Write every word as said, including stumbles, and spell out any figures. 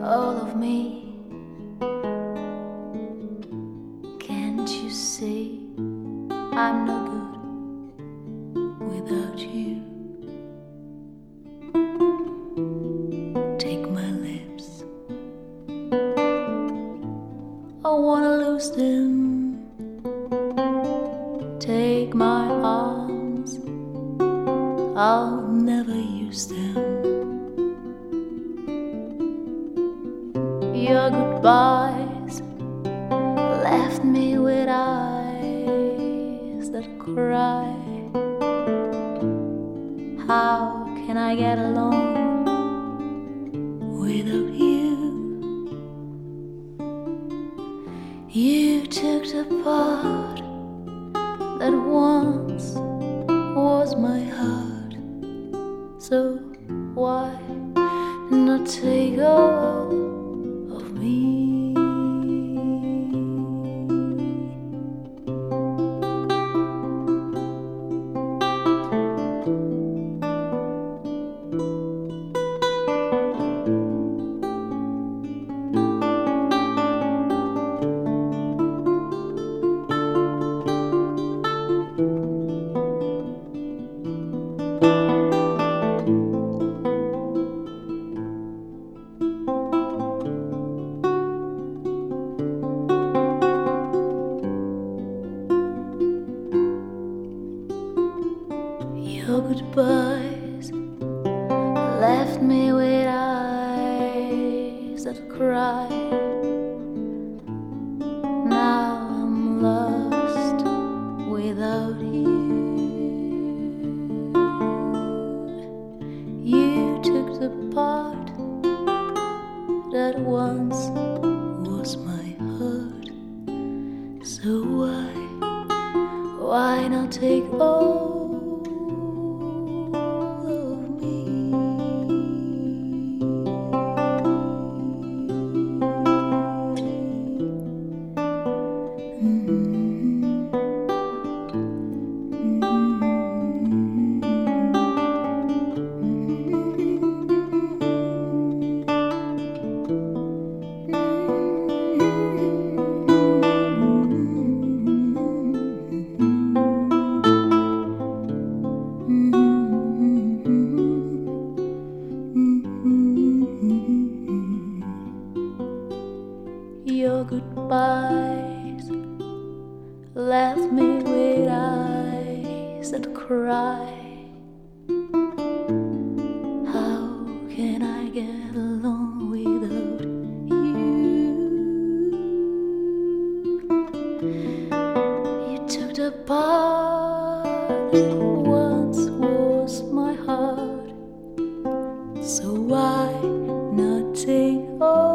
all of me. Can't you see I'm no good without you? Take my lips, I wanna lose them. Take my arms, I'll never use them. Your goodbyes left me with eyes that cry. How can I get along without you? You took the part that once was my heart, so why not take all of me? Your goodbyes left me with eyes that cry. Now I'm lost without you. You took the part that once was my heart, so why, why not take all of me? Your goodbyes left me with eyes that cry. How can I get along without you? You took the part that once was my heart, so why not take all